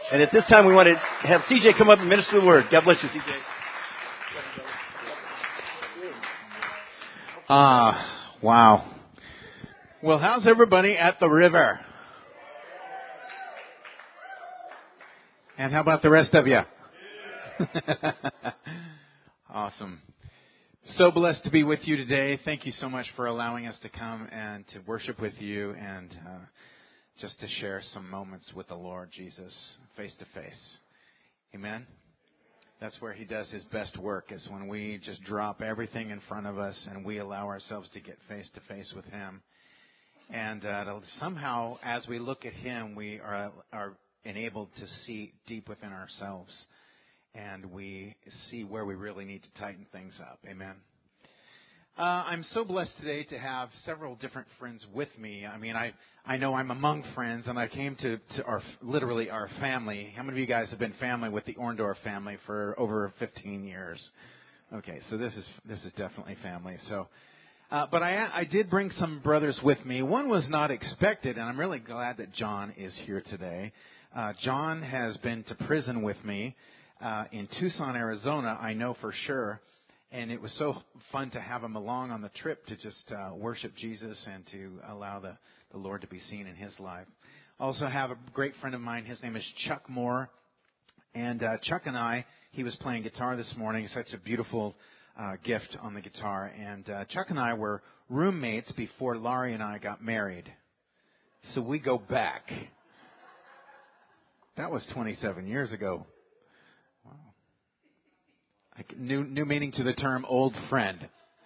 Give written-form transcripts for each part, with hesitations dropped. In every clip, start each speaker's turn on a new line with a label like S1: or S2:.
S1: And at this time, we want to have CJ come up and minister the word. God bless you, CJ.
S2: Wow. Well, how's everybody at the river? And how about the rest of you? Awesome. So blessed to be with you today. Thank you so much for allowing us to come and to worship with you and just to share some moments with the Lord Jesus face to face. Amen. That's where He does His best work, is when we just drop everything in front of us and we allow ourselves to get face to face with Him. And somehow, as we look at Him, we are enabled to see deep within ourselves. And we see where we really need to tighten things up. Amen. I'm so blessed today to have several different friends with me. I mean, I know I'm among friends, and I came to literally our family. How many of you guys have been family with the Orndorff family for over 15 years? Okay, so this is definitely family. So, but I did bring some brothers with me. One was not expected, and I'm really glad that John is here today. John has been to prison with me in Tucson, Arizona, I know for sure. And it was so fun to have him along on the trip to just worship Jesus and to allow the Lord to be seen in his life. Also have a great friend of mine. His name is Chuck Moore. And Chuck and I, he was playing guitar this morning. Such a beautiful gift on the guitar. And Chuck and I were roommates before Laurie and I got married. So we go back. That was 27 years ago. New meaning to the term old friend.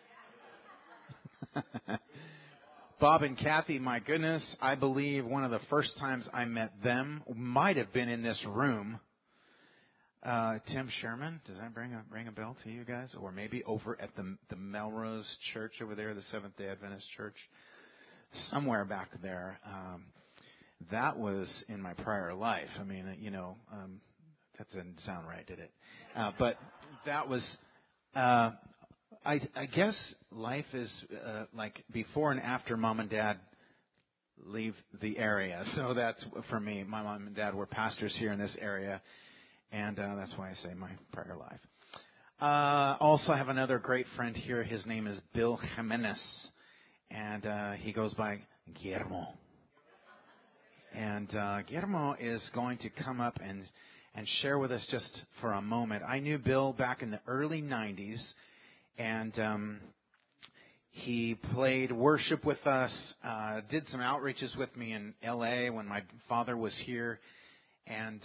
S2: Bob and Kathy, my goodness, I believe one of the first times I met them might have been in this room. Tim Sherman, does that ring a bell to you guys? Or maybe over at the Melrose Church over there, the Seventh-day Adventist Church, somewhere back there. That was in my prior life. I mean, that didn't sound right, did it? But that was, I guess life is like before and after Mom and Dad leave the area. So that's for me. My mom and dad were pastors here in this area, and that's why I say my prior life. Also, I have another great friend here. His name is Bill Jimenez, and he goes by Guillermo. And Guillermo is going to come up and share with us just for a moment. I knew Bill back in the early 90s, and he played worship with us, did some outreaches with me in L.A. when my father was here, and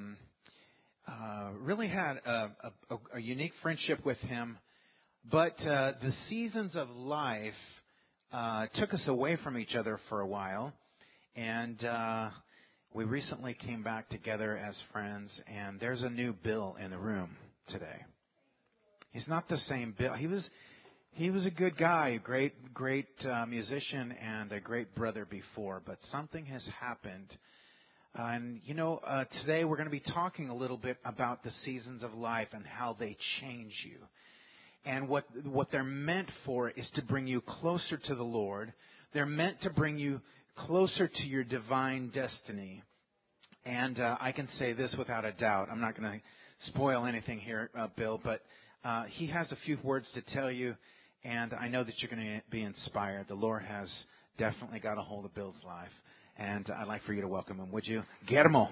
S2: really had a unique friendship with him. But the seasons of life took us away from each other for a while, and we recently came back together as friends, and there's a new Bill in the room today. He's not the same Bill. He was a good guy, great musician, and a great brother before, but something has happened. And, today we're going to be talking a little bit about the seasons of life and how they change you. And what they're meant for is to bring you closer to the Lord. They're meant to bring you closer to your divine destiny. And I can say this without a doubt. I'm not going to spoil anything here, Bill, but he has a few words to tell you, and I know that you're going to be inspired. The Lord has definitely got a hold of Bill's life, and I'd like for you to welcome him, would you? Guillermo.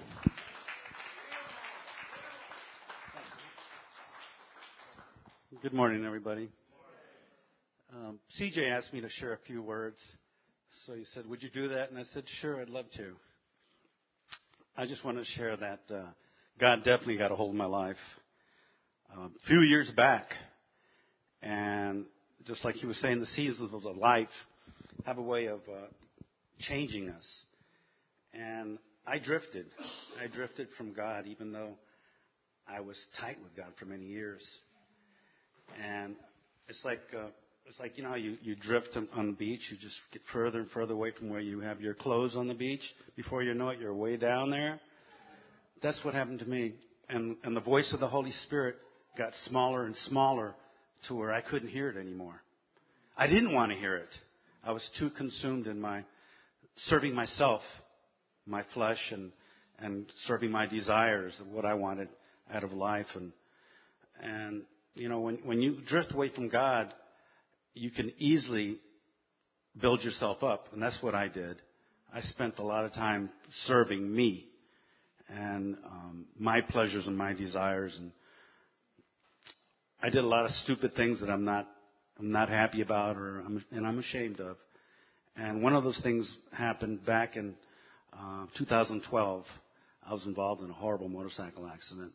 S3: Good morning, everybody. CJ asked me to share a few words. So he said, would you do that? And I said, sure, I'd love to. I just want to share that God definitely got a hold of my life a few years back. And just like he was saying, the seasons of life have a way of changing us. And I drifted. I drifted from God, even though I was tight with God for many years. And it's like how you drift on the beach. You just get further and further away from where you have your clothes on the beach. Before you know it, you're way down there. That's what happened to me. And the voice of the Holy Spirit got smaller and smaller to where I couldn't hear it anymore. I didn't want to hear it. I was too consumed in my serving myself, my flesh, and and serving my desires of what I wanted out of life. And you know, when you drift away from God, you can easily build yourself up, and that's what I did. I spent a lot of time serving me and my pleasures and my desires, and I did a lot of stupid things that I'm not happy about, and I'm ashamed of. And one of those things happened back in 2012. I was involved in a horrible motorcycle accident.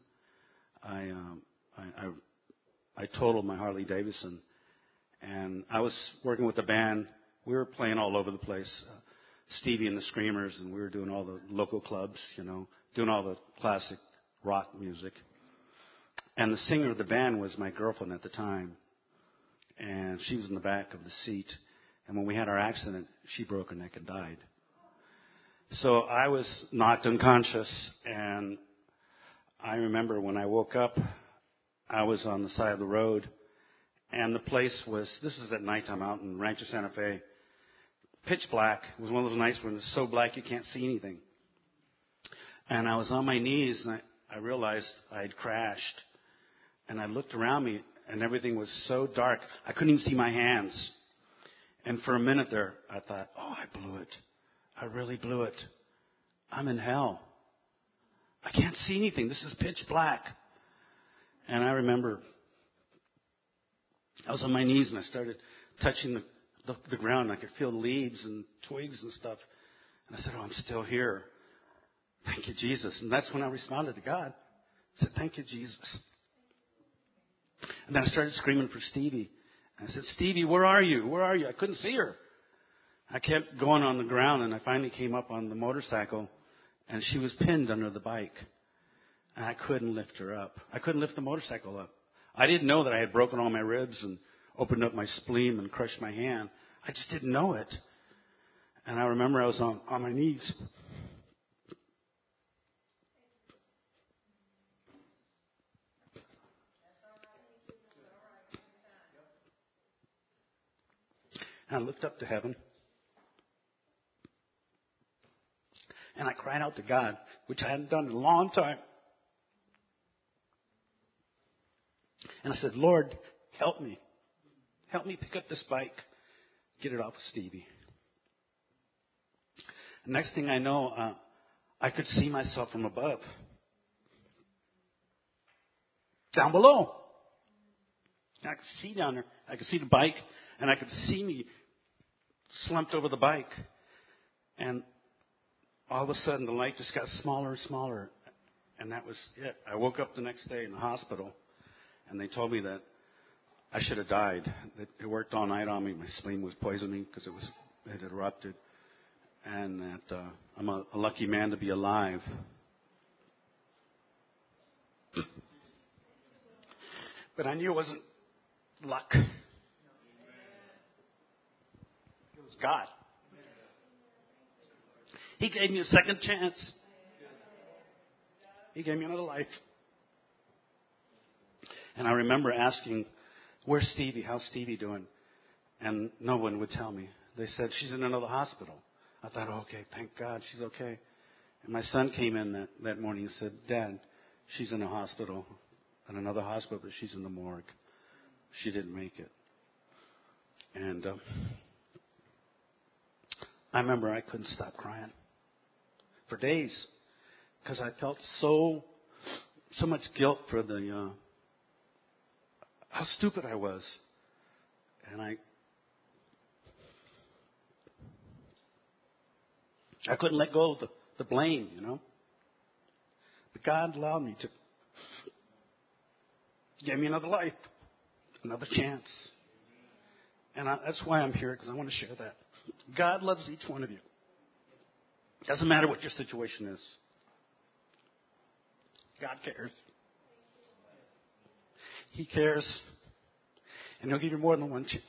S3: I totaled my Harley Davidson, and I was working with a band. We were playing all over the place, Stevie and the Screamers, and we were doing all the local clubs, you know, doing all the classic rock music. And the singer of the band was my girlfriend at the time, and she was in the back of the seat. And when we had our accident, she broke her neck and died. So I was knocked unconscious, and I remember when I woke up, I was on the side of the road, and the place was, this is at nighttime out in Rancho Santa Fe, pitch black. It was one of those nights when it's so black you can't see anything. And I was on my knees, and I realized I had crashed. And I looked around me, and everything was so dark, I couldn't even see my hands. And for a minute there, I thought, oh, I blew it. I really blew it. I'm in hell. I can't see anything. This is pitch black. And I remember I was on my knees, and I started touching the ground. I could feel leaves and twigs and stuff. And I said, oh, I'm still here. Thank you, Jesus. And that's when I responded to God. I said, thank you, Jesus. And then I started screaming for Stevie. And I said, Stevie, where are you? Where are you? I couldn't see her. I kept going on the ground, and I finally came up on the motorcycle, and she was pinned under the bike. And I couldn't lift her up. I couldn't lift the motorcycle up. I didn't know that I had broken all my ribs and opened up my spleen and crushed my hand. I just didn't know it. And I remember I was on my knees. And I looked up to heaven. And I cried out to God, which I hadn't done in a long time. And I said, Lord, help me. Help me pick up this bike, get it off of Stevie. The next thing I know, I could see myself from above. Down below. And I could see down there. I could see the bike, and I could see me slumped over the bike. And all of a sudden, the light just got smaller and smaller. And that was it. I woke up the next day in the hospital, and they told me that I should have died. It worked all night on me. My spleen was poisoning because it had erupted. And that I'm a lucky man to be alive. But I knew it wasn't luck. It was God. He gave me a second chance. He gave me another life. And I remember asking, where's Stevie? How's Stevie doing? And no one would tell me. They said, she's in another hospital. I thought, oh, okay, thank God she's okay. And my son came in that morning and said, Dad, she's in a hospital, in another hospital, but she's in the morgue. She didn't make it. And I remember I couldn't stop crying for days because I felt so much guilt for how stupid I was. And I couldn't let go of the blame, you know. But God allowed me to give me another life, another chance. And that's why I'm here, because I want to share that. God loves each one of you. Doesn't matter what your situation is. God cares. He cares. And He'll give you more than one chance.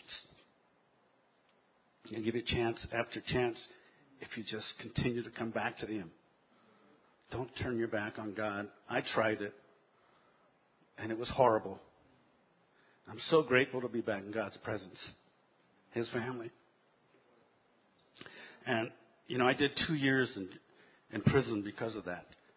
S3: He'll give you chance after chance if you just continue to come back to Him. Don't turn your back on God. I tried it, and it was horrible. I'm so grateful to be back in God's presence, His family. And, you know, I did 2 years in prison because of that.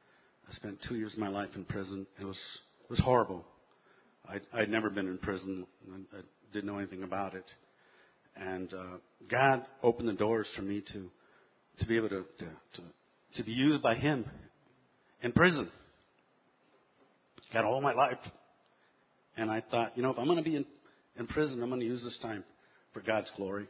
S3: I spent 2 years of my life in prison. It was horrible. I'd never been in prison. I didn't know anything about it. And God opened the doors for me to be able to be used by Him in prison. Got all my life. And I thought, if I'm going to be in prison, I'm going to use this time for God's glory.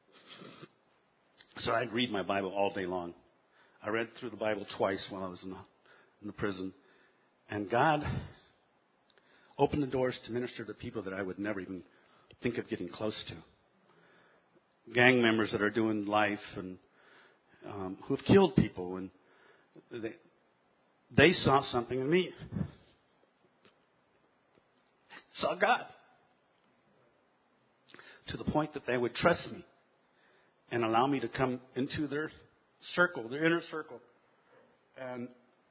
S3: So I'd read my Bible all day long. I read through the Bible twice while I was in the prison. And God opened the doors to minister to people that I would never even think of getting close to. Gang members that are doing life and who have killed people. And they saw something in me. Saw God. To the point that they would trust me and allow me to come into their circle, their inner circle, and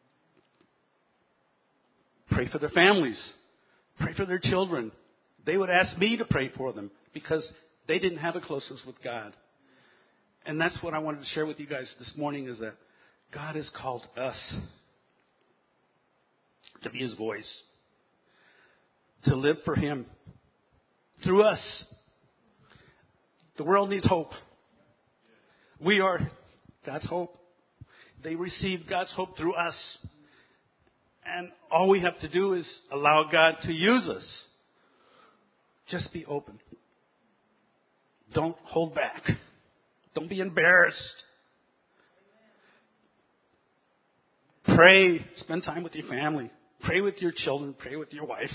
S3: pray for their families, pray for their children. They would ask me to pray for them because they didn't have a closeness with God. And that's what I wanted to share with you guys this morning, is that God has called us to be His voice, to live for Him through us. The world needs hope. We are God's hope. They receive God's hope through us. And all we have to do is allow God to use us. Just be open. Don't hold back. Don't be embarrassed. Pray. Spend time with your family. Pray with your children. Pray with your wife.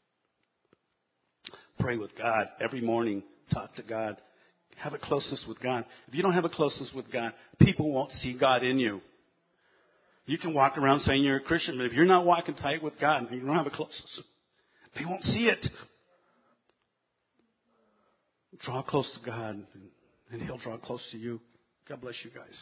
S3: Pray with God every morning. Talk to God. Have a closeness with God. If you don't have a closeness with God, people won't see God in you. You can walk around saying you're a Christian, but if you're not walking tight with God and you don't have a closeness, they won't see it. Draw close to God, and He'll draw close to you. God bless you guys.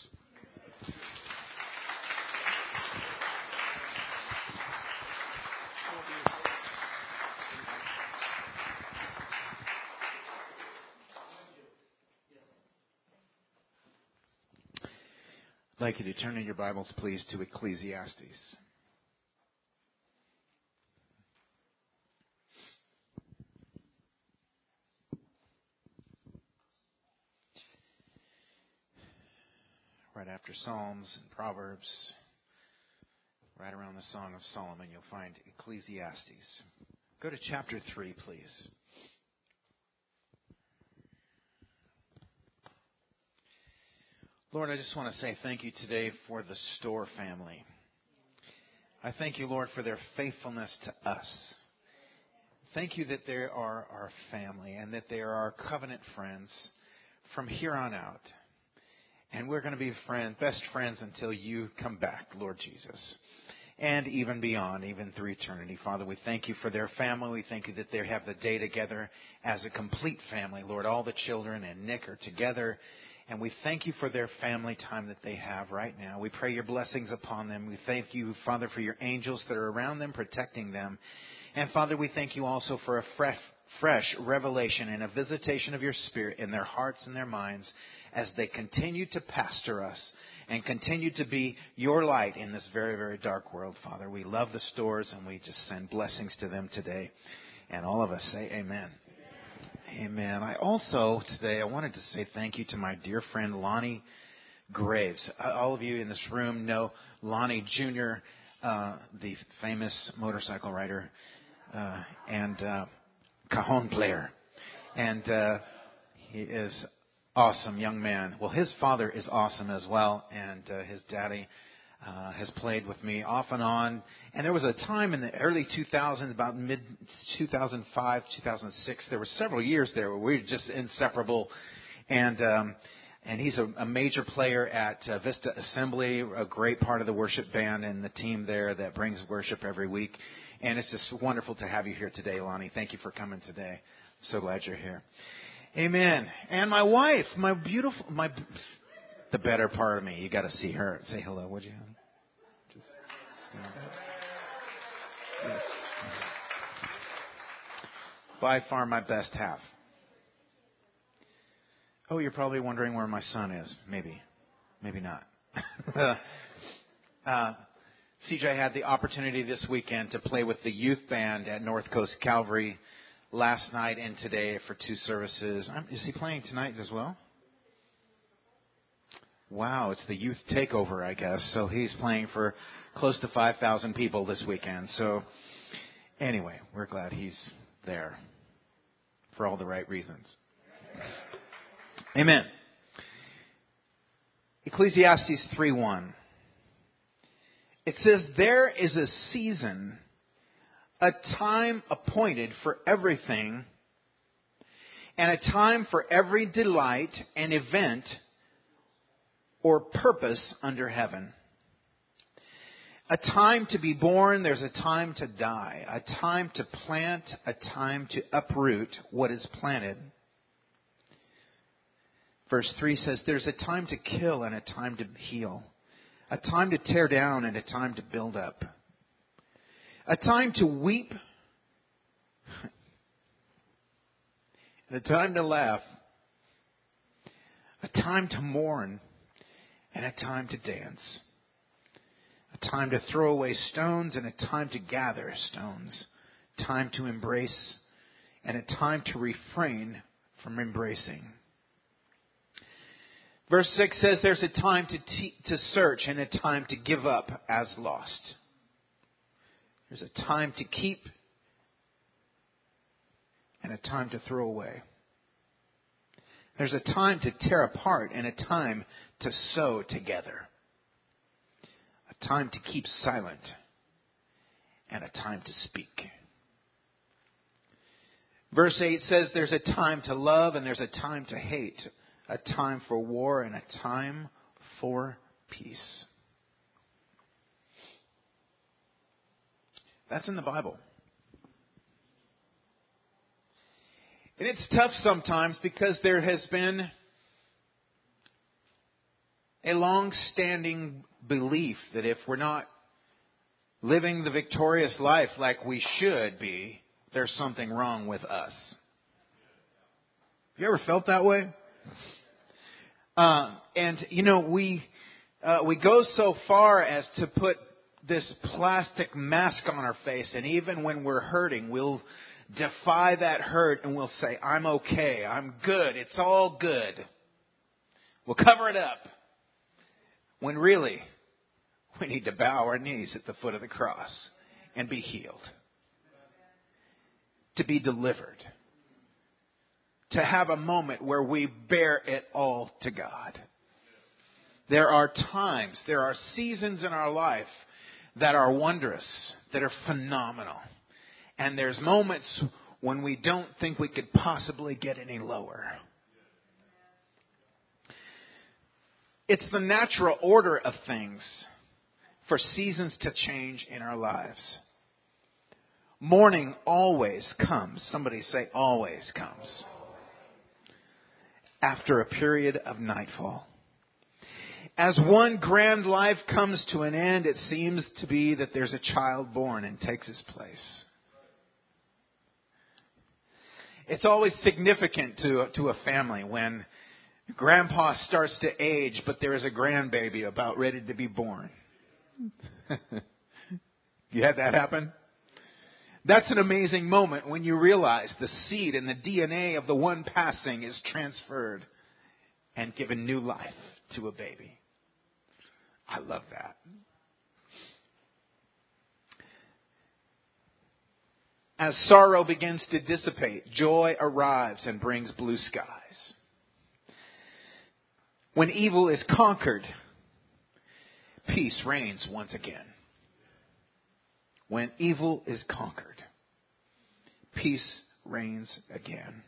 S2: I'd like you to turn in your Bibles, please, to Ecclesiastes. Right after Psalms and Proverbs, right around the Song of Solomon, you'll find Ecclesiastes. Go to chapter 3, please. Lord, I just want to say thank you today for the Storr family. I thank you, Lord, for their faithfulness to us. Thank you that they are our family and that they are our covenant friends from here on out. And we're going to be best friends until you come back, Lord Jesus. And even beyond, even through eternity. Father, we thank you for their family. We thank you that they have the day together as a complete family. Lord, all the children and Nick are together. And we thank you for their family time that they have right now. We pray your blessings upon them. We thank you, Father, for your angels that are around them, protecting them. And Father, we thank you also for a fresh revelation and a visitation of your Spirit in their hearts and their minds as they continue to pastor us and continue to be your light in this very, very dark world, Father. We love the Storrs, and we just send blessings to them today. And all of us say amen. Amen. I also, today, I wanted to say thank you to my dear friend Lonnie Graves. All of you in this room know Lonnie Jr., the famous motorcycle rider and cajon player. And he is awesome young man. Well, his father is awesome as well, and his daddy has played with me off and on. And there was a time in the early 2000s, about mid-2005, 2006, there were several years there where we were just inseparable. And he's a major player at Vista Assembly, a great part of the worship band and the team there that brings worship every week. And it's just wonderful to have you here today, Lonnie. Thank you for coming today. So glad you're here. Amen. And my wife, the better part of me. You got to see her. Say hello, would you, honey? Just stand up. Yes. By far my best half. Oh, you're probably wondering where my son is. Maybe not. CJ had the opportunity this weekend to play with the youth band at North Coast Calvary last night and today for 2 services. Is he playing tonight as well? Wow, it's the youth takeover, I guess. So he's playing for close to 5,000 people this weekend. So anyway, we're glad he's there for all the right reasons. Amen. Ecclesiastes 3:1. It says, there is a season, a time appointed for everything, and a time for every delight and event or purpose under heaven. A time to be born, there's a time to die. A time to plant, a time to uproot what is planted. Verse 3 says, there's a time to kill and a time to heal. A time to tear down and a time to build up. A time to weep and a time to laugh. A time to mourn and a time to dance. A time to throw away stones and a time to gather stones. Time to embrace and a time to refrain from embracing. Verse 6 says there's a time to search and a time to give up as lost. There's a time to keep and a time to throw away. There's a time to tear apart and a time to sew together. A time to keep silent and a time to speak. Verse 8 says there's a time to love and there's a time to hate. A time for war and a time for peace. That's in the Bible. And it's tough sometimes because there has been a long-standing belief that if we're not living the victorious life like we should be, there's something wrong with us. You ever felt that way? We go so far as to put this plastic mask on our face, and even when we're hurting, we'll defy that hurt and we'll say, I'm okay, I'm good, it's all good. We'll cover it up. When really, we need to bow our knees at the foot of the cross and be healed. To be delivered. To have a moment where we bear it all to God. There are times, there are seasons in our life that are wondrous, that are phenomenal. And there's moments when we don't think we could possibly get any lower. It's the natural order of things for seasons to change in our lives. Morning always comes. Somebody say always comes. After a period of nightfall. As one grand life comes to an end, it seems to be that there's a child born and takes his place. It's always significant to a family when grandpa starts to age, but there is a grandbaby about ready to be born. You had that happen? That's an amazing moment when you realize the seed and the DNA of the one passing is transferred and given new life to a baby. I love that. As sorrow begins to dissipate, joy arrives and brings blue skies. When evil is conquered, peace reigns once again. When evil is conquered, peace reigns again.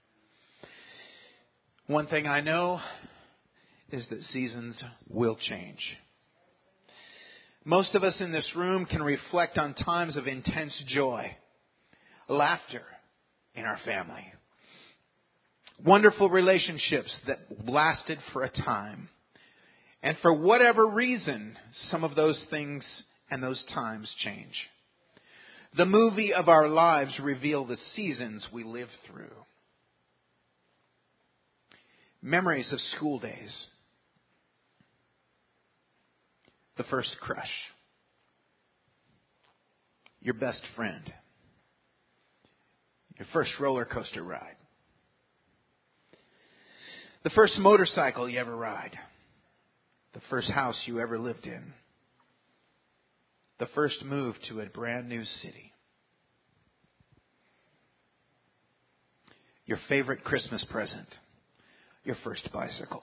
S2: One thing I know is that seasons will change. Most of us in this room can reflect on times of intense joy, laughter in our family. Wonderful relationships that lasted for a time. And for whatever reason, some of those things and those times change. The movie of our lives reveal the seasons we live through. Memories of school days. The first crush. your best friend, your first roller coaster ride, the first motorcycle you ever ride, the first house you ever lived in, the first move to a brand new city, your favorite Christmas present, your first bicycle,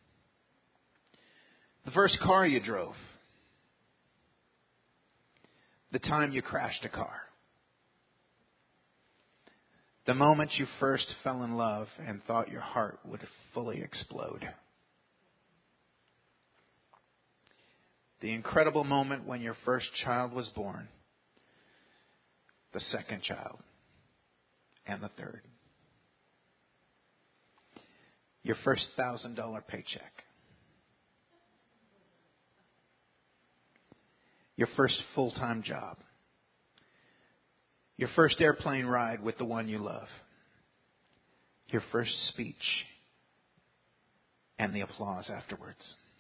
S2: the first car you drove, the time you crashed a car, the moment you first fell in love and thought your heart would fully explode, the incredible moment when your first child was born, the second child, and the third, your first $1,000 paycheck, your first full-time job, your first airplane ride with the one you love, your first speech, and the applause afterwards.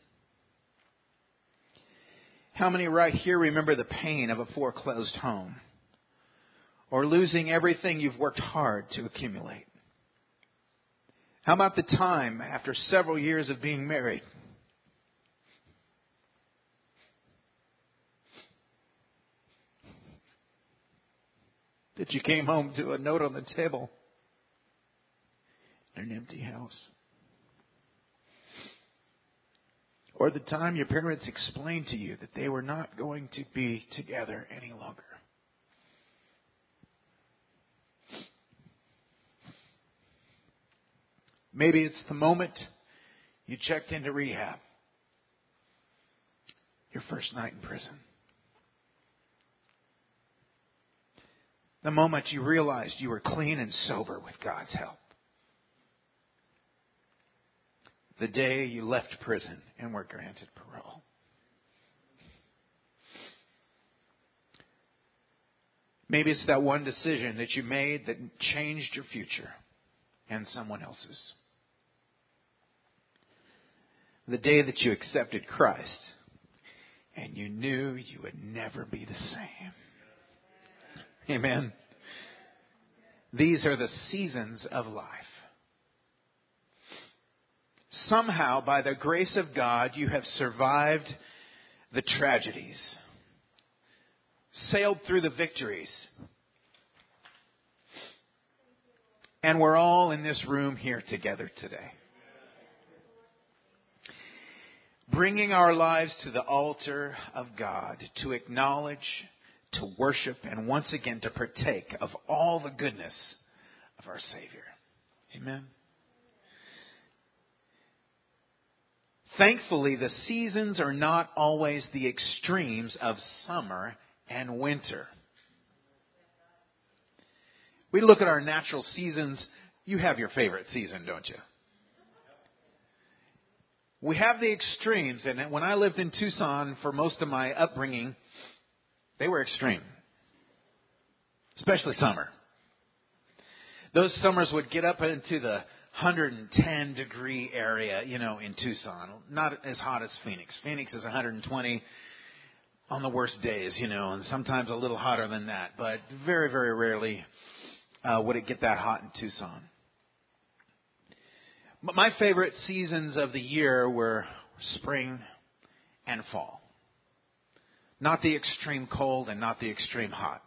S2: How many right here remember the pain of a foreclosed home or losing everything you've worked hard to accumulate? How about the time after several years of being married that you came home to a note on the table in an empty house? Or the time your parents explained to you that they were not going to be together any longer? Maybe it's the moment you checked into rehab, your first night in prison. The moment you realized you were clean and sober with God's help. The day you left prison and were granted parole. Maybe it's that one decision that you made that changed your future and someone else's. The day that you accepted Christ and you knew you would never be the same. Amen. These are the seasons of life. Somehow, by the grace of God, you have survived the tragedies, sailed through the victories, and we're all in this room here together today, bringing our lives to the altar of God to acknowledge, to worship, and once again to partake of all the goodness of our Savior. Amen. Thankfully, the seasons are not always the extremes of summer and winter. We look at our natural seasons. You have your favorite season, don't you? We have the extremes, and when I lived in Tucson for most of my upbringing, they were extreme, especially summer. Those summers would get up into the 110 degree area, in Tucson. Not as hot as Phoenix. Phoenix is 120 on the worst days, and sometimes a little hotter than that. But very, very rarely would it get that hot in Tucson. But my favorite seasons of the year were spring and fall. Not the extreme cold and not the extreme hot.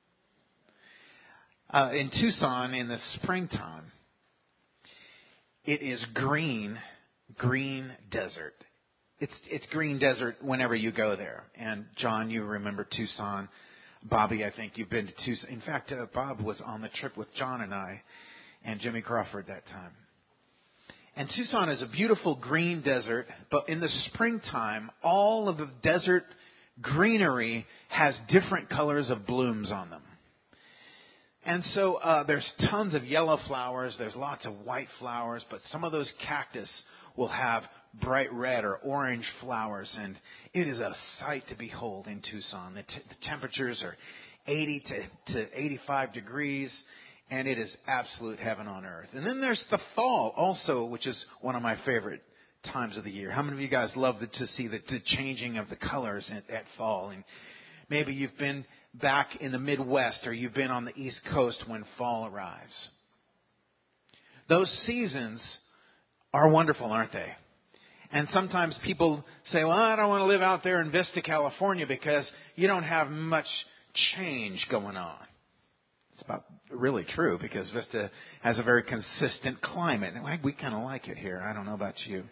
S2: In Tucson, in the springtime, it is green desert. It's green desert whenever you go there. And John, you remember Tucson. Bobby, I think you've been to Tucson. In fact, Bob was on the trip with John and I and Jimmy Crawford that time. And Tucson is a beautiful green desert, but in the springtime, all of the desert greenery has different colors of blooms on them. And so there's tons of yellow flowers. There's lots of white flowers, but some of those cactus will have bright red or orange flowers, and it is a sight to behold in Tucson. The temperatures are 80 to 85 degrees, and it is absolute heaven on earth. And then there's the fall also, which is one of my favorite times of the year. How many of you guys love to see the changing of the colors at fall? And maybe you've been back in the Midwest or you've been on the East Coast when fall arrives. Those seasons are wonderful, aren't they? And sometimes people say, well, I don't want to live out there in Vista, California because you don't have much change going on. It's about really true because Vista has a very consistent climate. We kind of like it here. I don't know about you.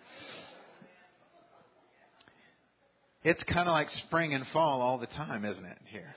S2: It's kind of like spring and fall all the time, isn't it, here?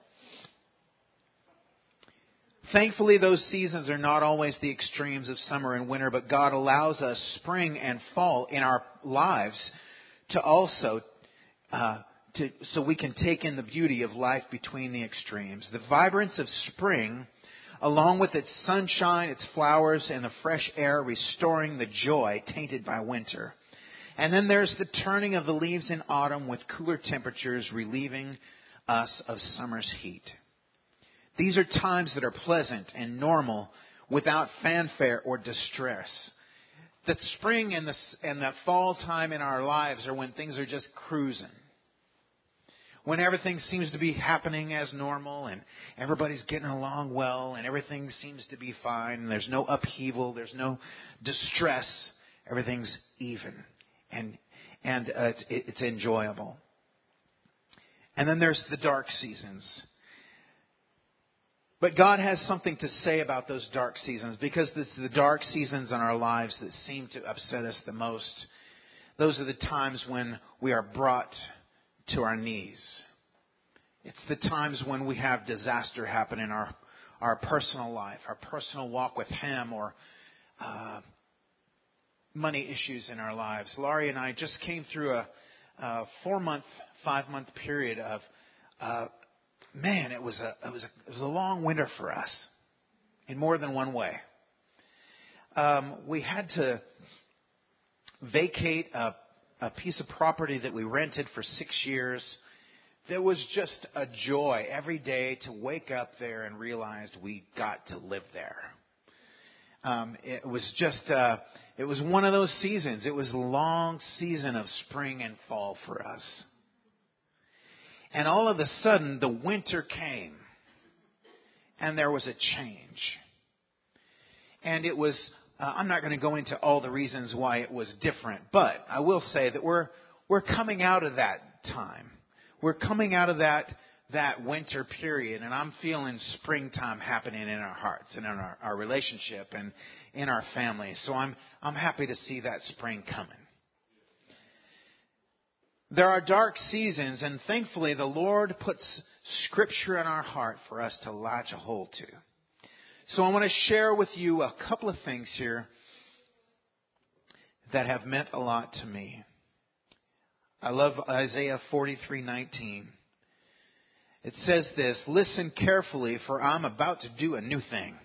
S2: Thankfully, those seasons are not always the extremes of summer and winter, but God allows us spring and fall in our lives to also, so we can take in the beauty of life between the extremes. The vibrance of spring, along with its sunshine, its flowers, and the fresh air restoring the joy tainted by winter. And then there's the turning of the leaves in autumn with cooler temperatures relieving us of summer's heat. These are times that are pleasant and normal without fanfare or distress. The spring and the fall time in our lives are when things are just cruising. When everything seems to be happening as normal and everybody's getting along well and everything seems to be fine. And there's no upheaval. There's no distress. Everything's even. And it's enjoyable. And then there's the dark seasons. But God has something to say about those dark seasons because it's the dark seasons in our lives that seem to upset us the most. Those are the times when we are brought to our knees. It's the times when we have disaster happen in our personal life, our personal walk with Him, or money issues in our lives. Laurie and I just came through a 4-month, 5-month period of man, it was a long winter for us in more than one way. We had to vacate a piece of property that we rented for 6 years. There was just a joy every day to wake up there and realize we got to live there. It was just, it was one of those seasons. It was a long season of spring and fall for us. And all of a sudden, the winter came. And there was a change. And it was, I'm not going to go into all the reasons why it was different. But I will say that we're coming out of that time. We're coming out of that winter period. And I'm feeling springtime happening in our hearts and in our relationship and in our family. So I'm happy to see that spring coming. There are dark seasons, and thankfully the Lord puts Scripture in our heart for us to latch a hold to. So I want to share with you a couple of things here that have meant a lot to me. I love Isaiah 43:19. It says this, "Listen carefully, for I'm about to do a new thing.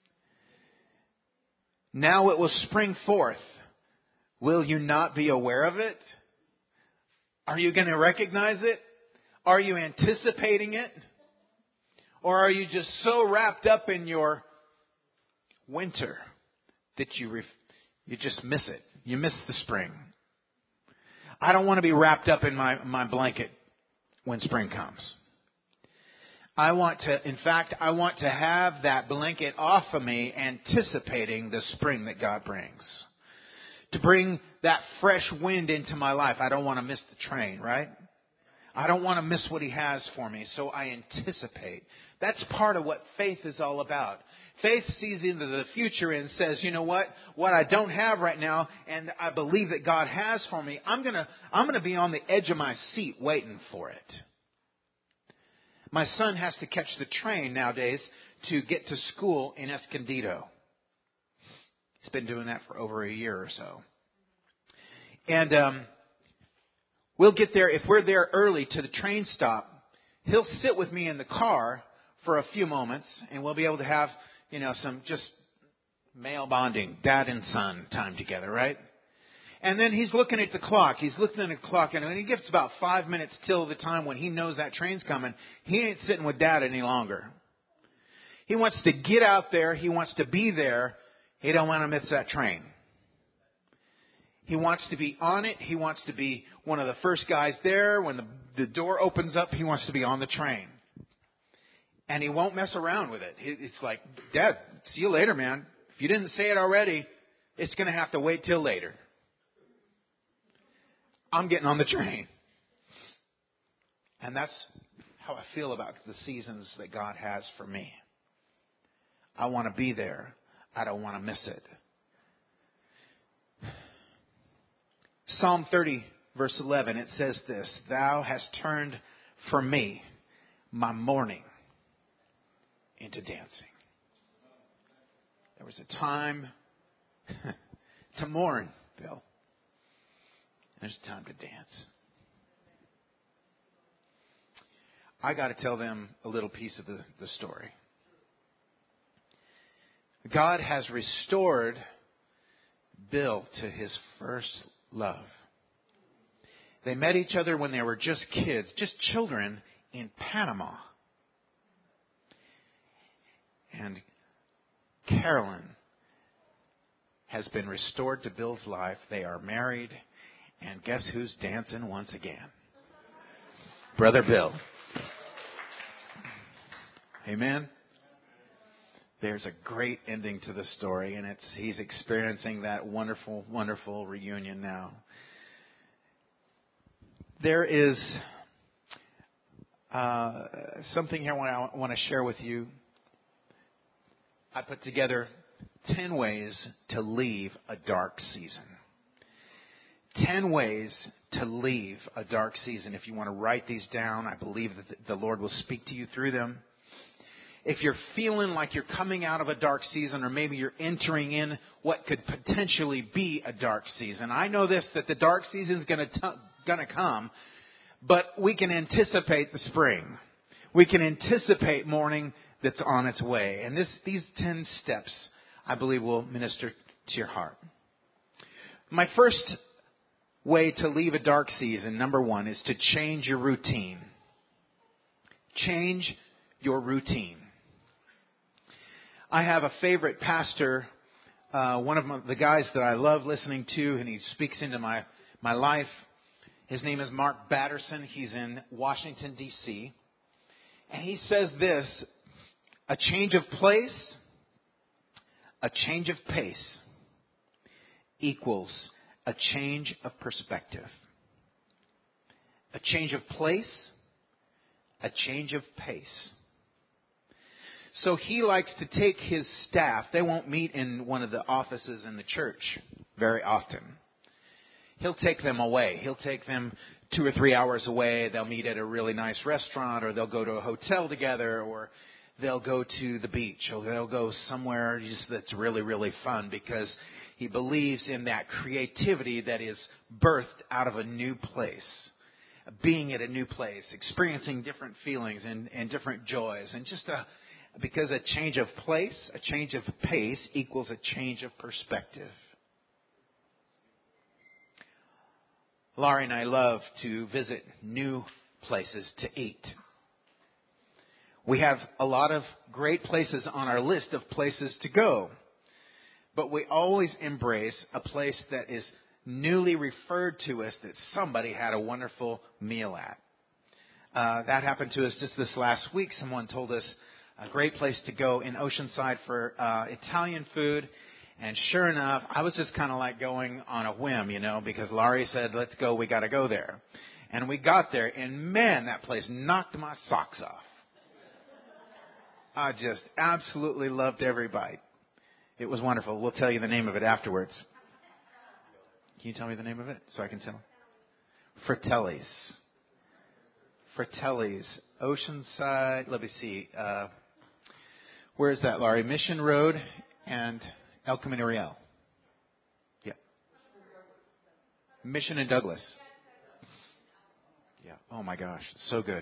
S2: Now it will spring forth. Will you not be aware of it?" Are you going to recognize it? Are you anticipating it? Or are you just so wrapped up in your winter that you just miss it? You miss the spring. I don't want to be wrapped up in my blanket when spring comes. I want to have that blanket off of me, anticipating the spring that God brings. To bring that fresh wind into my life. I don't want to miss the train, right? I don't want to miss what He has for me, so I anticipate. That's part of what faith is all about. Faith sees into the future and says, you know what I don't have right now, and I believe that God has for me, I'm gonna be on the edge of my seat waiting for it. My son has to catch the train nowadays to get to school in Escondido. He's been doing that for over a year or so. And we'll get there. If we're there early to the train stop, he'll sit with me in the car for a few moments, and we'll be able to have, some just male bonding, dad and son time together, right? And then he's looking at the clock. He's looking at the clock, and when he gets about 5 minutes till the time when he knows that train's coming, he ain't sitting with dad any longer. He wants to get out there. He wants to be there. He don't want to miss that train. He wants to be on it. He wants to be one of the first guys there. When the door opens up, he wants to be on the train. And he won't mess around with it. It's like, Dad, see you later, man. If you didn't say it already, it's going to have to wait till later. I'm getting on the train. And that's how I feel about the seasons that God has for me. I want to be there. I don't want to miss it. Psalm 30, verse 11, it says this, Thou hast turned for me my mourning into dancing. There was a time to mourn, Bill. There's a time to dance. I got to tell them a little piece of the story. God has restored Bill to his first love. They met each other when they were just kids, just children in Panama. And Carolyn has been restored to Bill's life. They are married. And guess who's dancing once again? Brother Bill. Amen. There's a great ending to the story, and he's experiencing that wonderful, wonderful reunion now. There is something here I want to share with you. I put together 10 ways to leave a dark season. 10 ways to leave a dark season. If you want to write these down, I believe that the Lord will speak to you through them. If you're feeling like you're coming out of a dark season, or maybe you're entering in what could potentially be a dark season. I know this, that the dark season is going to come, but we can anticipate the spring. We can anticipate morning that's on its way. And these 10 steps, I believe, will minister to your heart. My first way to leave a dark season, number 1, is to change your routine. Change your routine. I have a favorite pastor, one of the guys that I love listening to, and he speaks into my life. His name is Mark Batterson. He's in Washington, D.C. And he says this, a change of place, a change of pace equals a change of perspective. A change of place, a change of pace. So he likes to take his staff. They won't meet in one of the offices in the church very often. He'll take them away. He'll take them 2 or 3 hours away. They'll meet at a really nice restaurant, or they'll go to a hotel together, or they'll go to the beach, or they'll go somewhere just that's really, really fun, because he believes in that creativity that is birthed out of a new place. Being at a new place, experiencing different feelings and different joys, and because a change of place, a change of pace equals a change of perspective. Laurie and I love to visit new places to eat. We have a lot of great places on our list of places to go, but we always embrace a place that is newly referred to us that somebody had a wonderful meal at. That happened to us just this last week. Someone told us a great place to go in Oceanside for Italian food. And sure enough, I was just kind of like going on a whim, because Laurie said, let's go, we got to go there. And we got there, and man, that place knocked my socks off. I just absolutely loved every bite. It was wonderful. We'll tell you the name of it afterwards. Can you tell me the name of it so I can tell? Fratelli's. Fratelli's. Oceanside. Let me see. Where is that, Laurie? Mission Road and El Camino Real. Yeah. Mission and Douglas. Yeah. Oh my gosh. So good.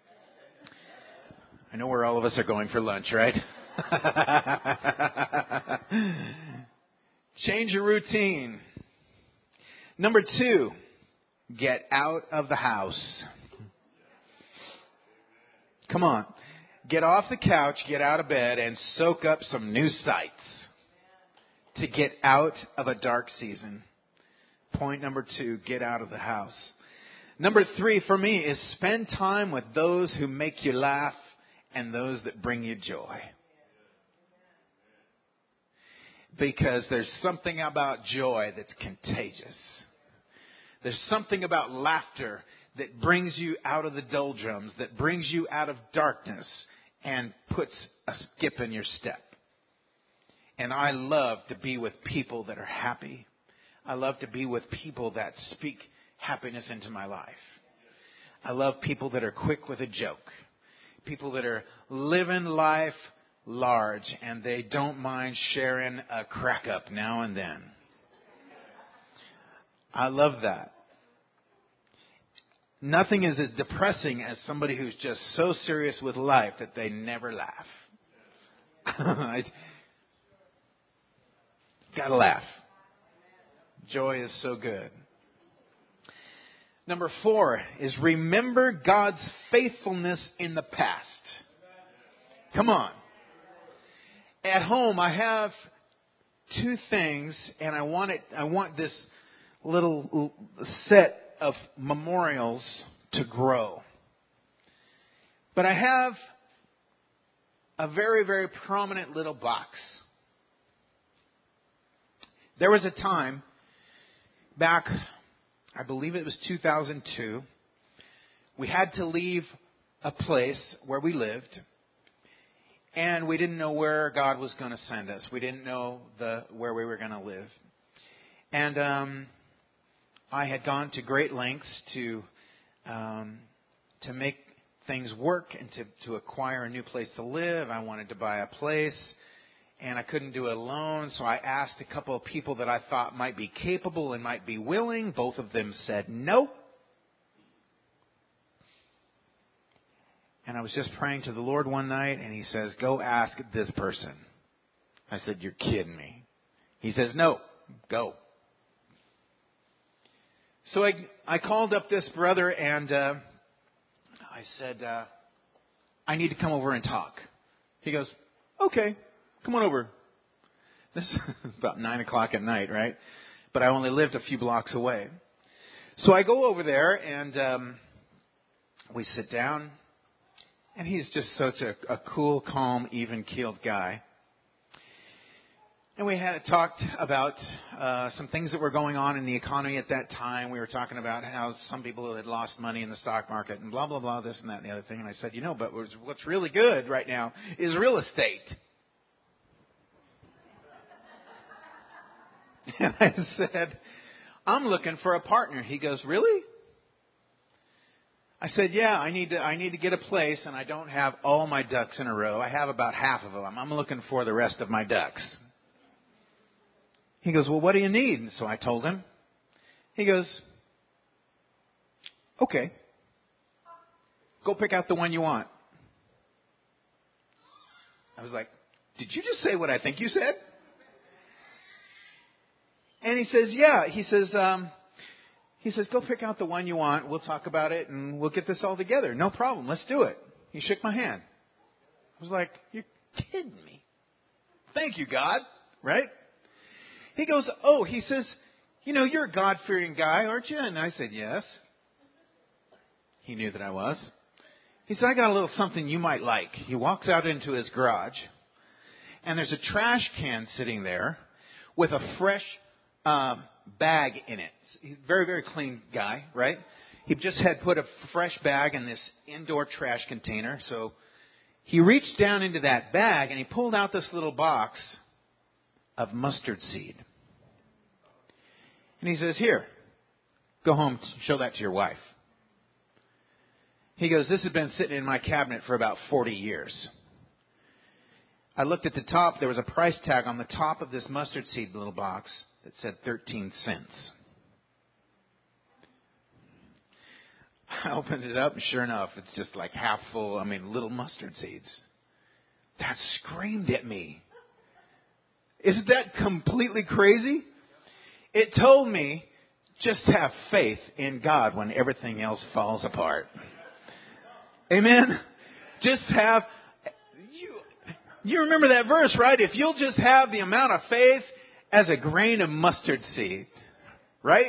S2: I know where all of us are going for lunch, right? Change your routine. Number 2, get out of the house. Come on. Get off the couch, get out of bed, and soak up some new sights to get out of a dark season. Point number 2, get out of the house. Number 3 for me is spend time with those who make you laugh and those that bring you joy. Because there's something about joy that's contagious. There's something about laughter that brings you out of the doldrums, that brings you out of darkness and puts a skip in your step. And I love to be with people that are happy. I love to be with people that speak happiness into my life. I love people that are quick with a joke. People that are living life large and they don't mind sharing a crack up now and then. I love that. Nothing is as depressing as somebody who's just so serious with life that they never laugh. Gotta laugh. Joy is so good. Number 4 is remember God's faithfulness in the past. Come on. At home, I have 2 things, and I want this little set of memorials to grow. But I have a very, very prominent little box. There was a time back, I believe it was 2002, we had to leave a place where we lived, and we didn't know where God was going to send us. We didn't know where we were going to live. And I had gone to great lengths to make things work and to acquire a new place to live. I wanted to buy a place, and I couldn't do it alone, so I asked a couple of people that I thought might be capable and might be willing. Both of them said no. And I was just praying to the Lord one night, and He says, go ask this person. I said, you're kidding me. He says, no, go. So I called up this brother, and I said, I need to come over and talk. He goes, okay, come on over. This is about 9 o'clock at night, right? But I only lived a few blocks away. So I go over there, and we sit down. And he's just such a cool, calm, even-keeled guy. And we had talked about some things that were going on in the economy at that time. We were talking about how some people had lost money in the stock market and blah, blah, blah, this and that and the other thing. And I said, but what's really good right now is real estate. And I said, I'm looking for a partner. He goes, really? I said, yeah, I need to get a place, and I don't have all my ducks in a row. I have about half of them. I'm looking for the rest of my ducks. He goes, well, what do you need? And so I told him. He goes, okay, go pick out the one you want. I was like, did you just say what I think you said? And he says, yeah. He says, go pick out the one you want. We'll talk about it, and we'll get this all together. No problem. Let's do it. He shook my hand. I was like, you're kidding me. Thank you, God. Right? He goes, he says, you're a God-fearing guy, aren't you? And I said, yes. He knew that I was. He said, I got a little something you might like. He walks out into his garage, and there's a trash can sitting there with a fresh bag in it. He's a very, very clean guy, right? He just had put a fresh bag in this indoor trash container. So he reached down into that bag and he pulled out this little box of mustard seed. And he says, here, go home, show that to your wife. He goes, this has been sitting in my cabinet for about 40 years. I looked at the top. There was a price tag on the top of this mustard seed little box that said 13 cents. I opened it up, and sure enough, it's just like half full, little mustard seeds. That screamed at me. Isn't that completely crazy? It told me just have faith in God when everything else falls apart. Amen? Just have... You remember that verse, right? If you'll just have the amount of faith as a grain of mustard seed, right?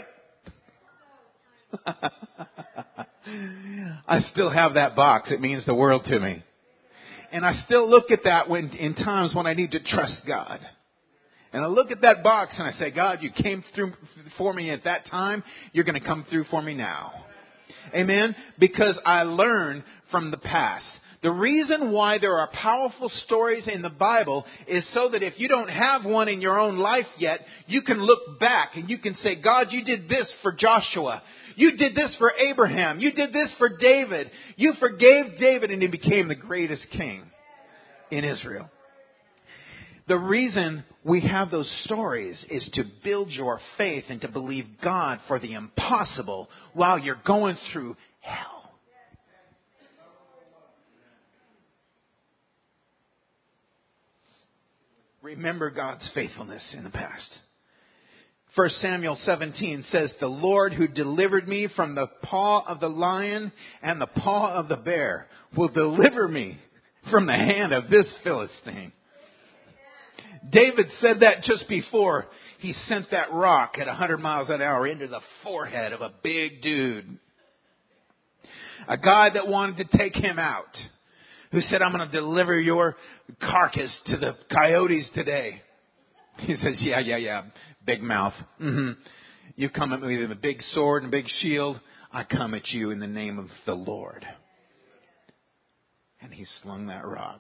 S2: I still have that box. It means the world to me. And I still look at that when in times when I need to trust God. And I look at that box and I say, God, you came through for me at that time. You're going to come through for me now. Amen? Because I learned from the past. The reason why there are powerful stories in the Bible is so that if you don't have one in your own life yet, you can look back and you can say, God, you did this for Joshua. You did this for Abraham. You did this for David. You forgave David and he became the greatest king in Israel. The reason we have those stories is to build your faith and to believe God for the impossible while you're going through hell. Remember God's faithfulness in the past. 1 Samuel 17 says, the Lord who delivered me from the paw of the lion and the paw of the bear will deliver me from the hand of this Philistine. David said that just before he sent that rock at 100 miles an hour into the forehead of a big dude. A guy that wanted to take him out. Who said, I'm going to deliver your carcass to the coyotes today. He says, yeah. Big mouth. You come at me with a big sword and a big shield. I come at you in the name of the Lord. And he slung that rock.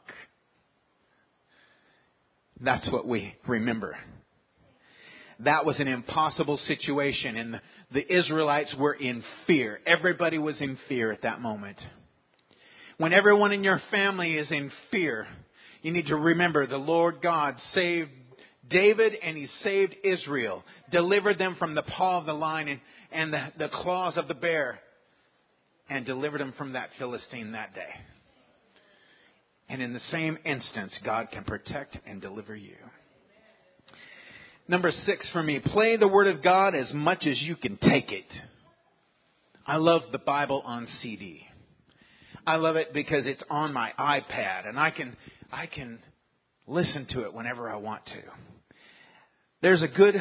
S2: That's what we remember. That was an impossible situation. And the Israelites were in fear. Everybody was in fear at that moment. When everyone in your family is in fear, you need to remember the Lord God saved David and He saved Israel. Delivered them from the paw of the lion and the claws of the bear. And delivered them from that Philistine that day. And in the same instance, God can protect and deliver you. Number 6 for me, play the Word of God as much as you can take it. I love the Bible on CD. I love it because it's on my iPad and I can listen to it whenever I want to. There's a good,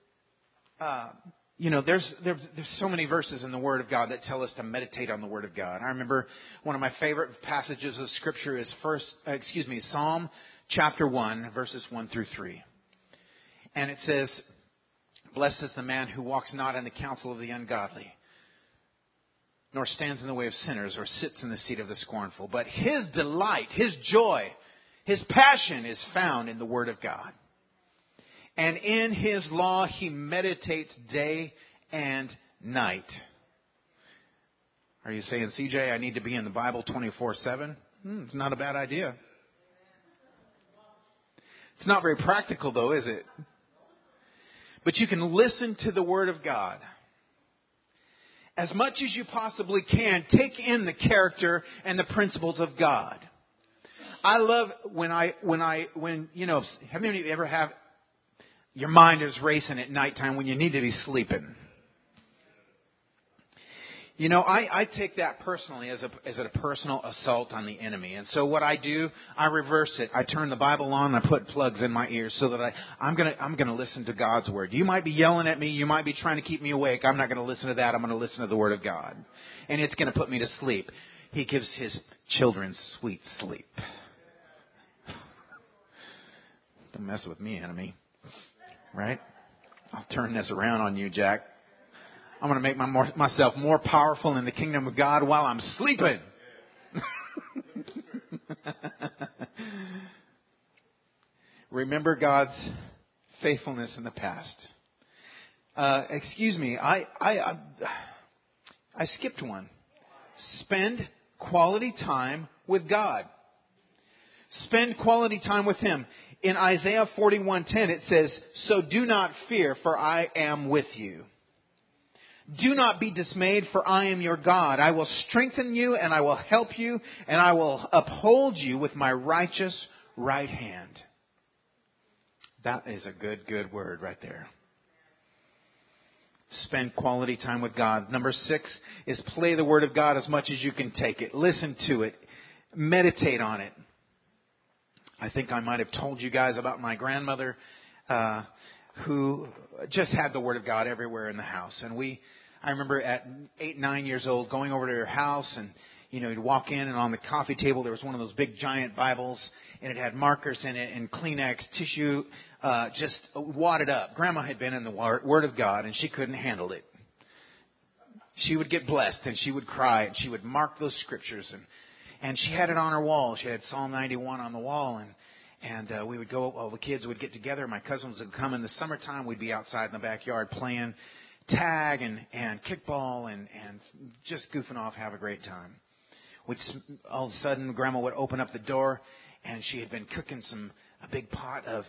S2: there's so many verses in the Word of God that tell us to meditate on the Word of God. I remember one of my favorite passages of Scripture is Psalm chapter 1, verses 1 through 3. And it says, blessed is the man who walks not in the counsel of the ungodly, nor stands in the way of sinners, or sits in the seat of the scornful. But his delight, his joy, his passion is found in the Word of God. And in His law he meditates day and night. Are you saying, CJ, I need to be in the Bible 24/7? It's not a bad idea. It's not very practical though, is it? But you can listen to the Word of God. As much as you possibly can, take in the character and the principles of God. I love when have you ever have your mind is racing at nighttime when you need to be sleeping? I take that personally as a personal assault on the enemy. And so what I do, I reverse it. I turn the Bible on and I put plugs in my ears so that I'm gonna listen to God's Word. You might be yelling at me. You might be trying to keep me awake. I'm not going to listen to that. I'm going to listen to the Word of God. And it's going to put me to sleep. He gives His children sweet sleep. Don't mess with me, enemy. Right? I'll turn this around on you, Jack. I'm going to make myself more powerful in the kingdom of God while I'm sleeping. Remember God's faithfulness in the past. I skipped one. Spend quality time with God. Spend quality time with Him. In Isaiah 41:10 it says, so do not fear, for I am with you. Do not be dismayed, for I am your God. I will strengthen you and I will help you and I will uphold you with my righteous right hand. That is a good word right there. Spend quality time with God. Number 6 is play the Word of God as much as you can take it. Listen to it. Meditate on it. I think I might have told you guys about my grandmother who just had the Word of God everywhere in the house. And I remember at 8, 9 years old going over to her house and, you'd walk in and on the coffee table there was one of those big giant Bibles, and it had markers in it and Kleenex, tissue, just wadded up. Grandma had been in the Word of God, and she couldn't handle it. She would get blessed, and she would cry, and she would mark those scriptures, and she had it on her wall. She had Psalm 91 on the wall, and we would go, all the kids would get together. My cousins would come in the summertime. We'd be outside in the backyard playing tag and kickball and just goofing off, have a great time. All of a sudden, Grandma would open up the door, and she had been cooking a big pot of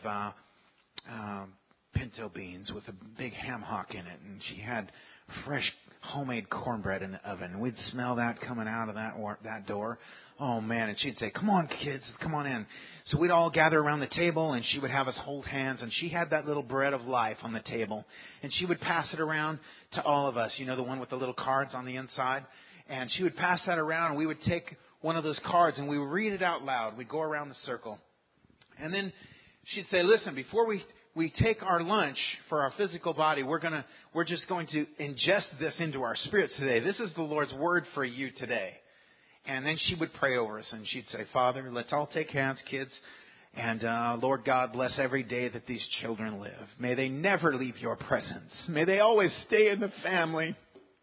S2: pinto beans with a big ham hock in it, and she had fresh homemade cornbread in the oven. We'd smell that coming out of that door. Oh, man. And she'd say, come on, kids, come on in. So we'd all gather around the table, and she would have us hold hands, and she had that little bread of life on the table, and she would pass it around to all of us, the one with the little cards on the inside. And she would pass that around, and we would take one of those cards, and we would read it out loud. We'd go around the circle. And then she'd say, listen, before we take our lunch for our physical body, we're just going to ingest this into our spirits today. This is the Lord's word for you today. And then she would pray over us, and she'd say, Father, let's all take hands, kids. And Lord God, bless every day that these children live. May they never leave your presence. May they always stay in the family.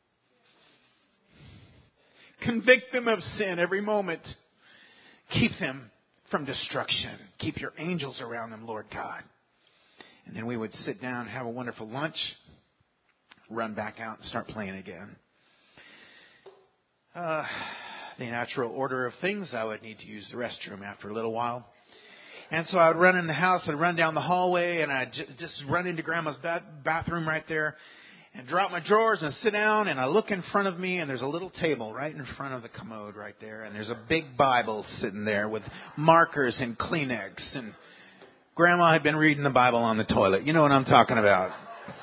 S2: Convict them of sin every moment. Keep them from destruction. Keep your angels around them, Lord God. And then we would sit down, have a wonderful lunch, run back out and start playing again. The natural order of things, I would need to use the restroom after a little while. And so I would run in the house, I'd run down the hallway, and I'd just run into Grandma's bathroom right there and drop my drawers and sit down, and I look in front of me, and there's a little table right in front of the commode right there, and there's a big Bible sitting there with markers and Kleenex, and Grandma had been reading the Bible on the toilet. You know what I'm talking about.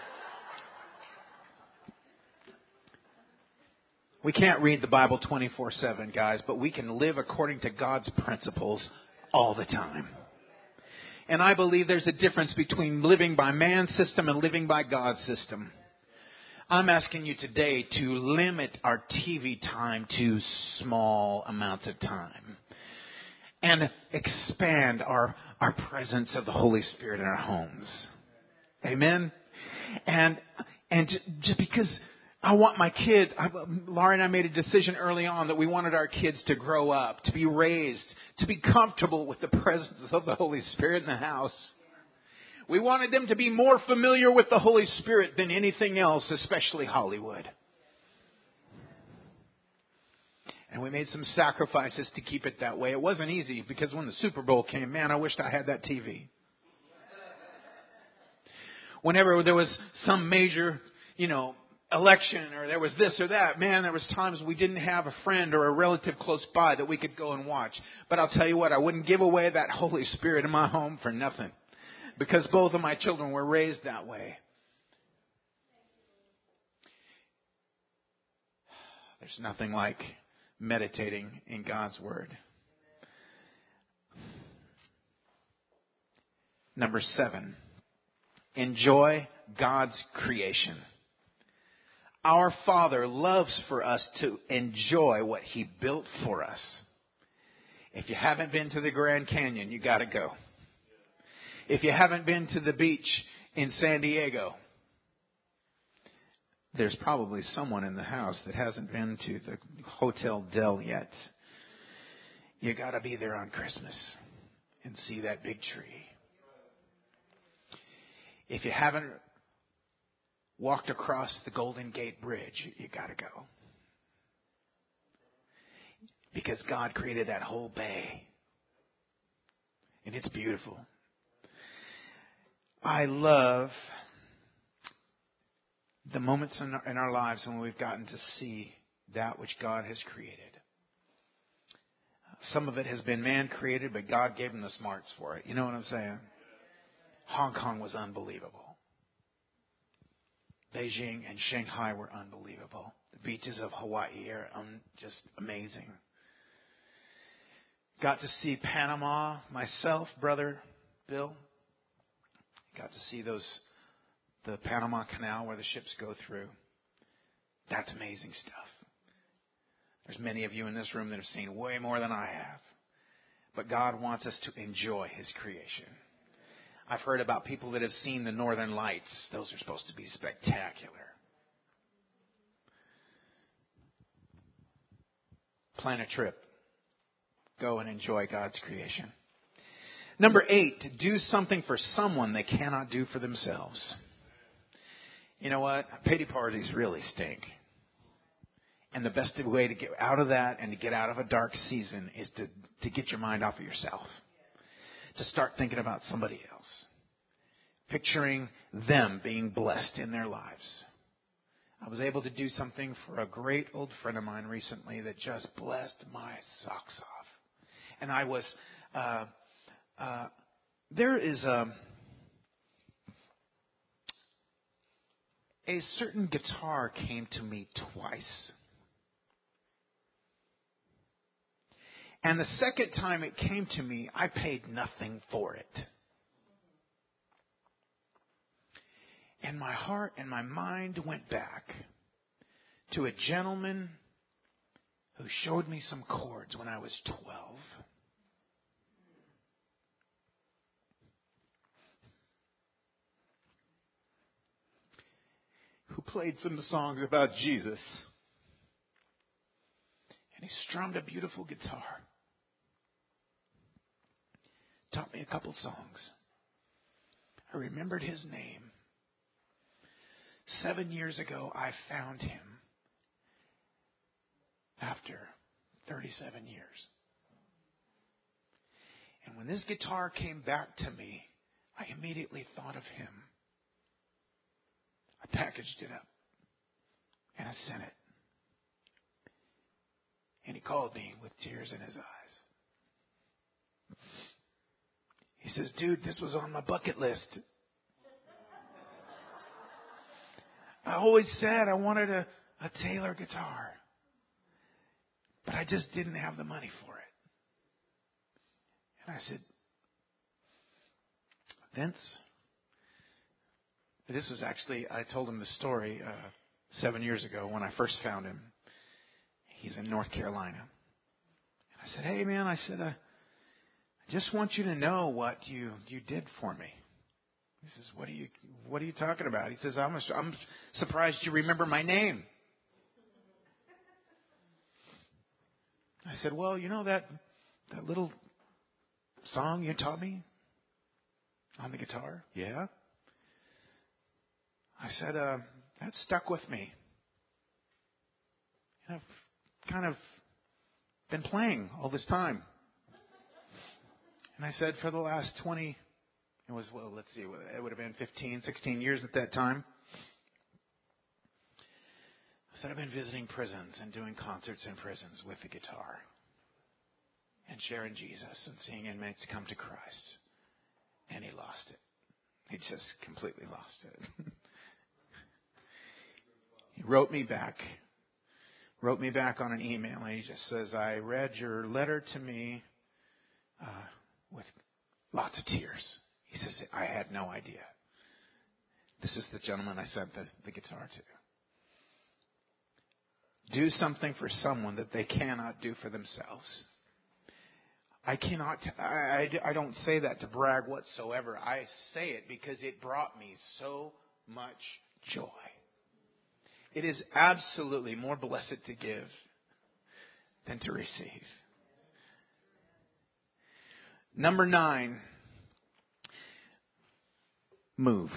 S2: We can't read the Bible 24/7, guys, but we can live according to God's principles all the time. And I believe there's a difference between living by man's system and living by God's system. I'm asking you today to limit our TV time to small amounts of time and expand our presence of the Holy Spirit in our homes. Amen? And just because I want my kid, Laurie and I made a decision early on that we wanted our kids to grow up, to be raised, to be comfortable with the presence of the Holy Spirit in the house. We wanted them to be more familiar with the Holy Spirit than anything else, especially Hollywood. And we made some sacrifices to keep it that way. It wasn't easy because when the Super Bowl came, man, I wished I had that TV. Whenever there was some major, election or there was this or that, man, there was times we didn't have a friend or a relative close by that we could go and watch. But I'll tell you what, I wouldn't give away that Holy Spirit in my home for nothing. Because both of my children were raised that way. There's nothing like meditating in God's Word. Number 7, enjoy God's creation. Our Father loves for us to enjoy what He built for us. If you haven't been to the Grand Canyon, you got to go. If you haven't been to the beach in San Diego, there's probably someone in the house that hasn't been to the Hotel Del yet. You got to be there on Christmas and see that big tree. If you haven't walked across the Golden Gate Bridge, you got to go. Because God created that whole bay. And it's beautiful. I love the moments in our lives when we've gotten to see that which God has created. Some of it has been man-created, but God gave them the smarts for it. You know what I'm saying? Hong Kong was unbelievable. Beijing and Shanghai were unbelievable. The beaches of Hawaii are just amazing. Got to see Panama myself, Brother Bill. Got to see the Panama Canal where the ships go through. That's amazing stuff. There's many of you in this room that have seen way more than I have. But God wants us to enjoy His creation. I've heard about people that have seen the northern lights. Those are supposed to be spectacular. Plan a trip. Go and enjoy God's creation. Number 8, do something for someone they cannot do for themselves. You know what? Pity parties really stink. And the best way to get out of that and to get out of a dark season is to get your mind off of yourself. To start thinking about somebody else. Picturing them being blessed in their lives. I was able to do something for a great old friend of mine recently that just blessed my socks off. And I was, there is a certain guitar came to me twice. And the second time it came to me, I paid nothing for it. And my heart and my mind went back to a gentleman who showed me some chords when I was 12. Who played some songs about Jesus. And he strummed a beautiful guitar. Taught me a couple songs. I remembered his name. 7 years ago, I found him after 37 years. And when this guitar came back to me, I immediately thought of him. I packaged it up and I sent it. And he called me with tears in his eyes. He says, dude, this was on my bucket list. I always said I wanted a Taylor guitar. But I just didn't have the money for it. And I said, Vince, this was actually, I told him the story 7 years ago when I first found him. He's in North Carolina. And I said, hey, man, I said, I just want you to know what you did for me. He says, what are you talking about? He says, I'm surprised you remember my name. I said, well, you know that little song you taught me on the guitar? Yeah. I said, that stuck with me. And I've kind of been playing all this time. And I said, for the last 20, it was, well, let's see, it would have been 15, 16 years at that time. I said, I've been visiting prisons and doing concerts in prisons with the guitar and sharing Jesus and seeing inmates come to Christ. And he lost it. He just completely lost it. He wrote me back on an email, and he just says, I read your letter to me with lots of tears. He says, I had no idea. This is the gentleman I sent the guitar to. Do something for someone that they cannot do for themselves. I don't say that to brag whatsoever. I say it because it brought me so much joy. It is absolutely more blessed to give than to receive. Number 9, move.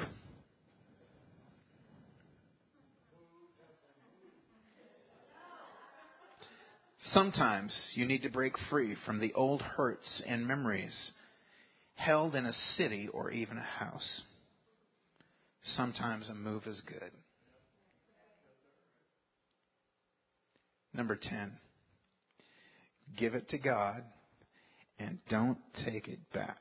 S2: Sometimes you need to break free from the old hurts and memories held in a city or even a house. Sometimes a move is good. Number 10, give it to God and don't take it back.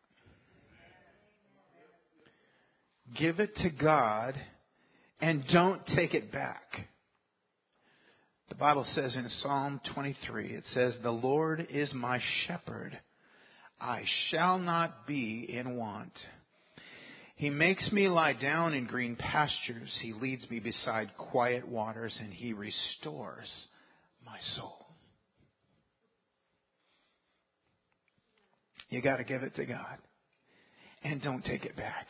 S2: Give it to God and don't take it back. The Bible says in Psalm 23, it says, the Lord is my shepherd. I shall not be in want. He makes me lie down in green pastures. He leads me beside quiet waters, and He restores my soul. You got to give it to God. And don't take it back.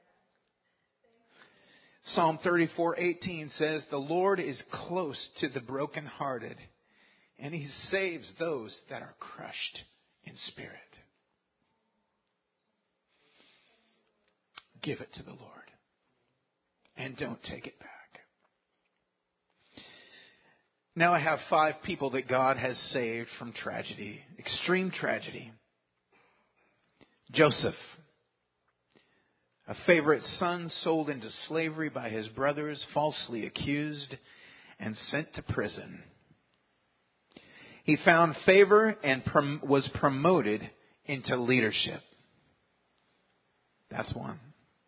S2: Psalm 34:18 says, "The Lord is close to the brokenhearted, and He saves those that are crushed in spirit." Give it to the Lord, and don't take it back. Now I have 5 people that God has saved from tragedy, extreme tragedy. Joseph, a favorite son sold into slavery by his brothers, falsely accused and sent to prison. He found favor and was promoted into leadership. That's one.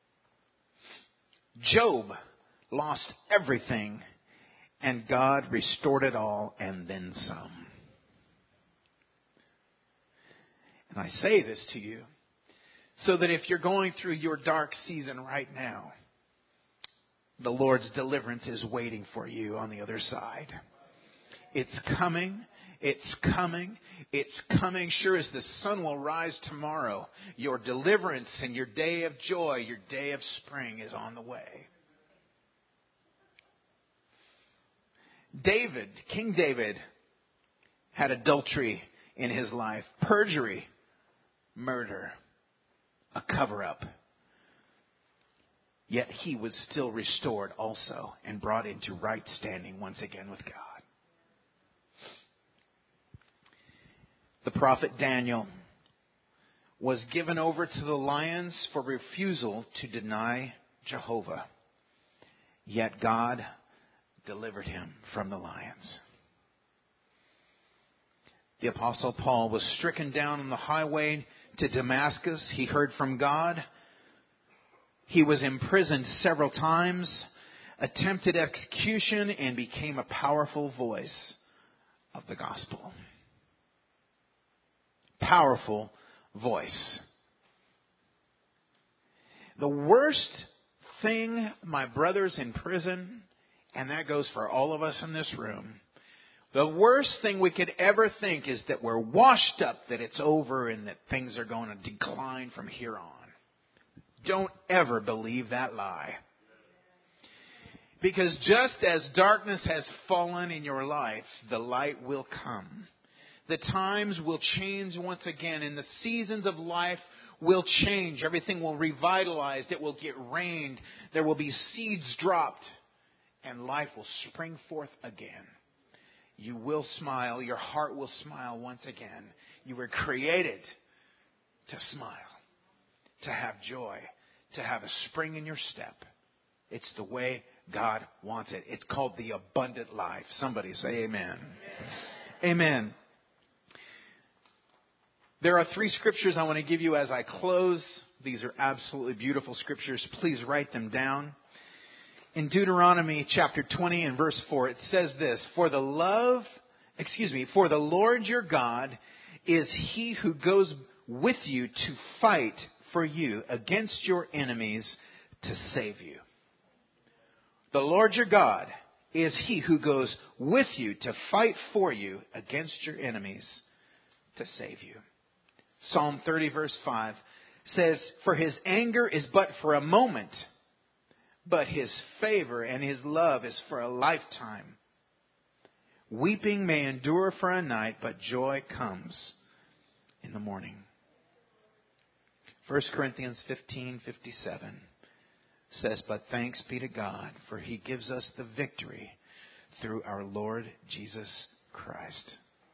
S2: Job lost everything, and God restored it all and then some. And I say this to you so that if you're going through your dark season right now, the Lord's deliverance is waiting for you on the other side. It's coming. It's coming. It's coming. Sure as the sun will rise tomorrow, your deliverance and your day of joy, your day of spring is on the way. King David, had adultery in his life, perjury, murder, a cover-up. Yet he was still restored also and brought into right standing once again with God. The prophet Daniel was given over to the lions for refusal to deny Jehovah. Yet God delivered him from the lions. The Apostle Paul was stricken down on the highway to Damascus. He heard from God. He was imprisoned several times, attempted execution, and became a powerful voice of the gospel. Powerful voice. The worst thing, my brothers in prison, and that goes for all of us in this room, the worst thing we could ever think is that we're washed up, that it's over, and that things are going to decline from here on. Don't ever believe that lie. Because just as darkness has fallen in your life, the light will come. The times will change once again, and the seasons of life will change. Everything will revitalize. It will get rained. There will be seeds dropped, and life will spring forth again. You will smile. Your heart will smile once again. You were created to smile, to have joy, to have a spring in your step. It's the way God wants it. It's called the abundant life. Somebody say amen. Amen. There are 3 scriptures I want to give you as I close. These are absolutely beautiful scriptures. Please write them down. In Deuteronomy chapter 20 and verse 4, it says this, For the Lord your God is He who goes with you to fight for you against your enemies to save you. The Lord your God is He who goes with you to fight for you against your enemies to save you. Psalm 30 verse 5 says, For His anger is but for a moment, but His favor and His love is for a lifetime. Weeping may endure for a night, but joy comes in the morning. 1 Corinthians 15:57 says, But thanks be to God, for He gives us the victory through our Lord Jesus Christ.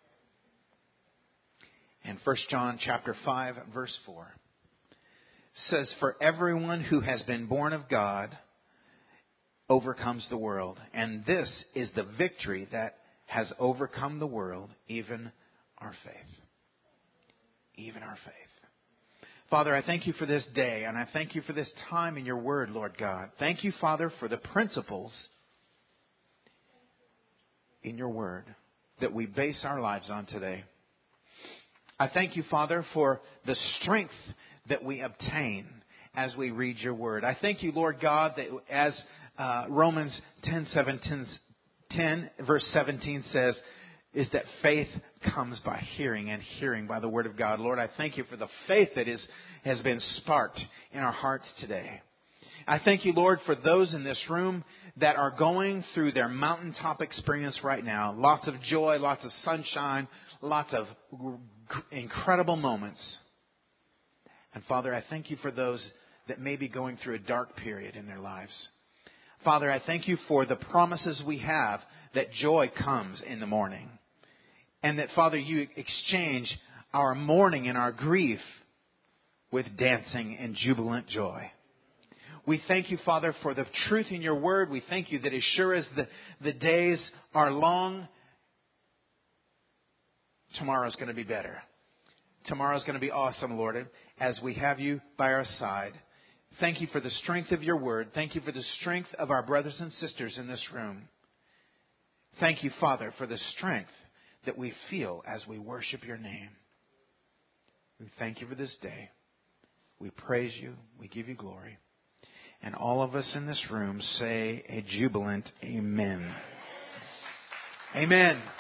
S2: And 1 John chapter 5 verse 4 says, For everyone who has been born of God overcomes the world. And this is the victory that has overcome the world, even our faith. Even our faith. Father, I thank You for this day, and I thank You for this time in Your Word, Lord God. Thank You, Father, for the principles in Your Word that we base our lives on today. I thank You, Father, for the strength that we obtain as we read Your Word. I thank You, Lord God, that as Romans 10 verse 17 says, is that faith comes by hearing, and hearing by the Word of God. Lord, I thank you for the faith that has been sparked in our hearts today. I thank you, Lord, for those in this room that are going through their mountaintop experience right now. Lots of joy, lots of sunshine, lots of incredible moments. And Father, I thank you for those that may be going through a dark period in their lives. Father, I thank you for the promises we have that joy comes in the morning. And that, Father, you exchange our mourning and our grief with dancing and jubilant joy. We thank you, Father, for the truth in your word. We thank you that as sure as the days are long, tomorrow's going to be better. Tomorrow's going to be awesome, Lord, as we have you by our side. Thank you for the strength of your word. Thank you for the strength of our brothers and sisters in this room. Thank you, Father, for the strength that we feel as we worship your name. We thank you for this day. We praise you. We give you glory. And all of us in this room say a jubilant amen. Amen.